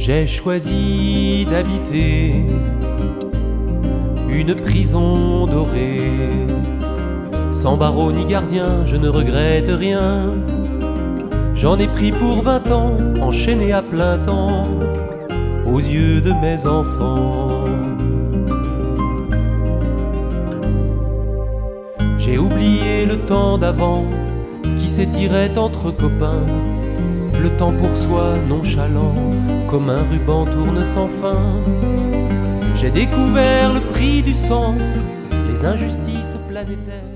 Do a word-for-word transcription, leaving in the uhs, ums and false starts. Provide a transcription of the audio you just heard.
J'ai choisi d'habiter une prison dorée. Sans barreaux ni gardien, je ne regrette rien. J'en ai pris pour vingt ans, enchaîné à plein temps, aux yeux de mes enfants. J'ai oublié le temps d'avant, qui s'étirait entre copains. Le temps pour soi nonchalant, comme un ruban tourne sans fin. J'ai découvert le prix du sang, les injustices planétaires.